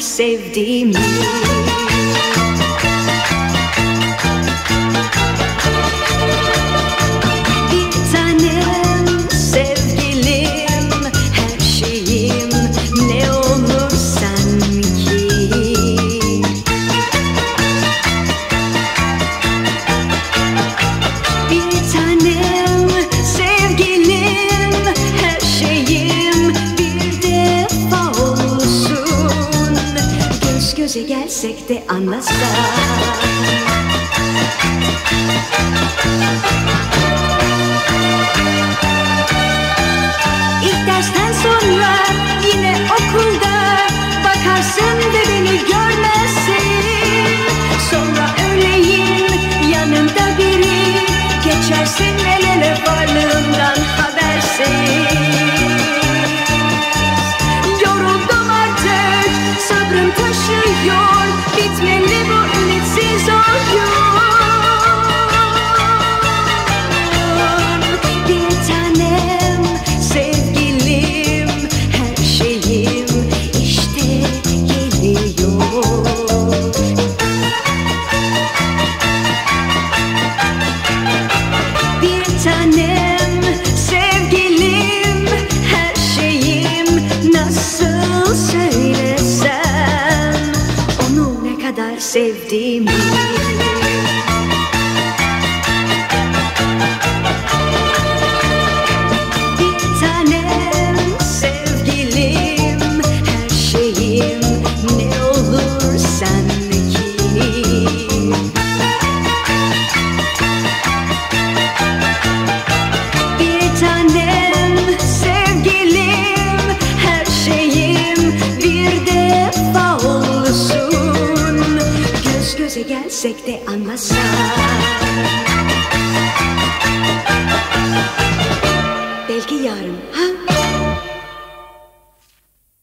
sevdiğimi. Bir tanem sevgilim, her şeyim, ne olur sanki. Bir tanem sevgilim, her şeyim, bir defa olsun göz göze gelsek de anlasak. İlk dersten sonra yine okulda bakarsın ve beni görmezsin. Sonra öğleyin yanında biri, geçersin el ele varlığından habersiz. Yoruldum artık, sabrım taşıyor, bitmeli bu ümitsiz oyun. Bir tanem sevgilim, her şeyim işte geliyor. Bir tanem sevgilim, her şeyim, nasıl söylesem onu ne kadar sevdiğimi. Bir tanem sevgilim, her şeyim, ne olur sanki. Bir tanem sevgilim, her şeyim, bir defa olsun göz göze gelsek de anlasak. Belki yarın